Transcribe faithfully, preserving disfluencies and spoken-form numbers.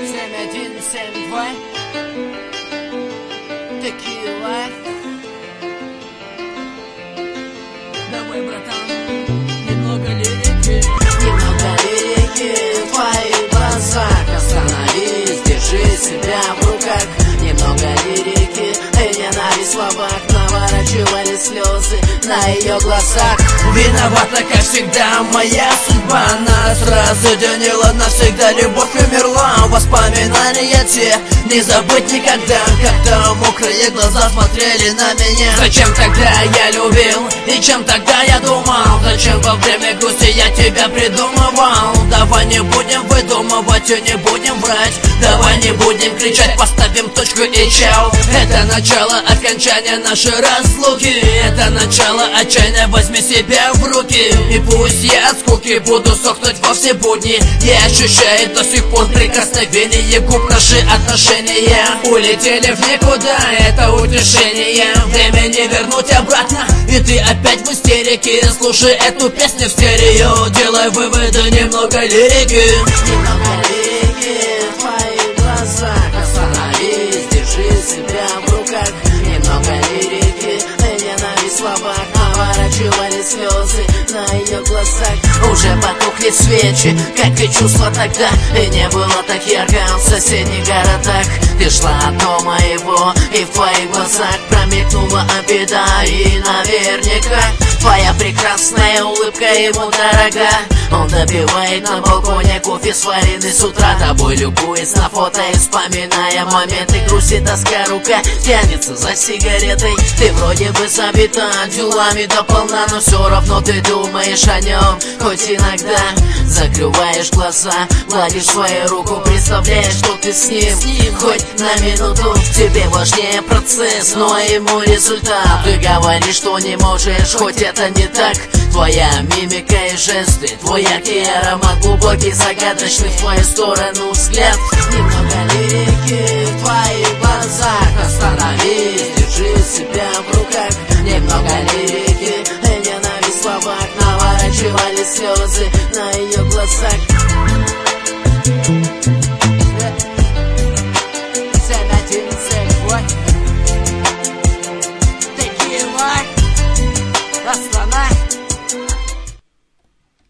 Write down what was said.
семь один семь два Текила. Давай, братан, немного лирики. Немного лирики в твоих глазах. Остановись, держи себя в руках. Немного лирики и ненависть в словах. Наворачивали слезы на ее глазах. Виновата, как всегда, моя судьба. Нас разъединила навсегда, любовь умерла. Воспоминания те не забыть никогда. Как-то мокрые глаза смотрели на меня. Зачем тогда я любил и чем тогда я думал? Зачем во время грусти я тебя придумывал? Давай не будем выдумывать и не будем врать. Давай не будем кричать, поставим точку и чау. Это начало окончания нашей разлуки. Это начало отчаяния, возьми себя в руки. И пусть я от скуки буду сохнуть во все будни, я ощущаю до сих пор прикосновение губ. Наши отношения улетели в никуда, это утешение. Время не вернуть обратно, и ты опять в истерике. Слушай эту песню в стерео, делай выводы, немного лирики. Немного лирики в твоих глазах. Остановись, держи себя в руках. Немного лирики и ненависть в словах. Наворачивали слезы на ее глазах. Уже потухли свечи, как и чувства тогда. И не было так ярко в соседних городах. Ты шла от дома его, и в твоих глазах промелькнула обида. И наверняка твоя прекрасная улыбка ему дорога. Он допивает на балконе кофе, сваренный с утра. Тобой любуясь на фото и вспоминая моменты грусти, тоска, рука тянется за сигаретой. Ты вроде бы забита делами дополна, но все равно ты думаешь о нем. Хоть иногда закрываешь глаза, гладишь свою руку, представляешь, что ты с ним. Хоть на минуту тебе важнее процесс, но ему результат. Ты говоришь, что не можешь, хоть это не так. Твоя мимика и жесты, твой яркий аромат, глубокий, загадочный в твою сторону взгляд. Немного лирики в твоих глазах. Остановись, держи себя в руках. Немного лирики и ненависть в словах. Наворачивали слезы на ее глазах.